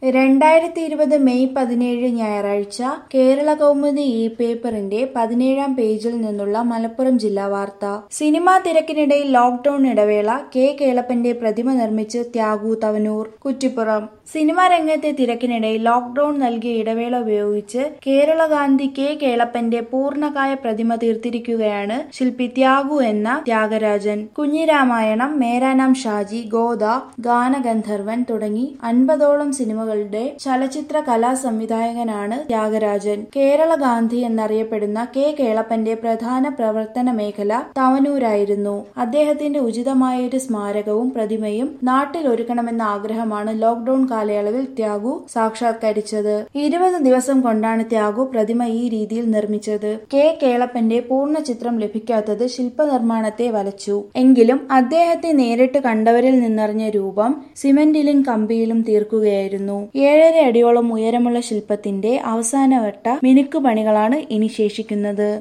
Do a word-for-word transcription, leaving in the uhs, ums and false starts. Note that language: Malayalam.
രണ്ടായിരത്തി ഇരുപത് മെയ് പതിനേഴ് ഞായറാഴ്ച കേരള കൗമുദി ഇ പേപ്പറിന്റെ പതിനേഴാം പേജിൽ നിന്നുള്ള മലപ്പുറം ജില്ലാ വാർത്ത. സിനിമാ തിരക്കിനിടയിൽ ലോക്ഡൌൺ ഇടവേള, കെ കേളപ്പന്റെ പ്രതിമ നിർമ്മിച്ച് ത്യാഗു തവനൂർ. കുറ്റിപ്പുറം. സിനിമാ രംഗത്തെ തിരക്കിനിടയിൽ ലോക്ഡൌൺ നൽകിയ ഇടവേള ഉപയോഗിച്ച് കേരള ഗാന്ധി കെ കേളപ്പന്റെ പൂർണ്ണകായ പ്രതിമ തീർത്തിരിക്കുകയാണ് ശില്പി ത്യാഗു എന്ന ത്യാഗരാജൻ. കുഞ്ഞിരാമായണം, മേരാനാം ഷാജി, ഗോദ, ഗാനഗന്ധർവൻ തുടങ്ങി അൻപതോളം സിനിമകളുടെ ചലച്ചിത്ര കലാ സംവിധായകനാണ് ത്യാഗരാജൻ. കേരള ഗാന്ധി എന്നറിയപ്പെടുന്ന കെ കേളപ്പന്റെ പ്രധാന പ്രവർത്തന മേഖല തവനൂരായിരുന്നു. അദ്ദേഹത്തിന്റെ ഉചിതമായൊരു സ്മാരകവും പ്രതിമയും നാട്ടിൽ ഒരുക്കണമെന്ന ആഗ്രഹമാണ് ലോക്ഡൌൺ കാലയളവിൽ ത്യാഗു സാക്ഷാത്കരിച്ചത്. ഇരുപത് ദിവസം കൊണ്ടാണ് ത്യാഗു പ്രതിമ ഈ രീതിയിൽ നിർമ്മിച്ചത്. കെ കേളപ്പന്റെ പൂർണ്ണ ചിത്രം ലഭിക്കാത്തത് ശില്പനിർമ്മാണത്തെ വലച്ചു. എങ്കിലും അദ്ദേഹത്തെ നേരിട്ട് കണ്ടവരിൽ നിന്നറിഞ്ഞ രൂപം സിമന്റിലും കമ്പിയിലും തീർക്കുകയായിരുന്നു. ഏഴര അടിയോളം ഉയരമുള്ള ശില്പത്തിന്റെ അവസാനവട്ട മിനുക്കുപണികളാണ് ഇനി ശേഷിക്കുന്നത്.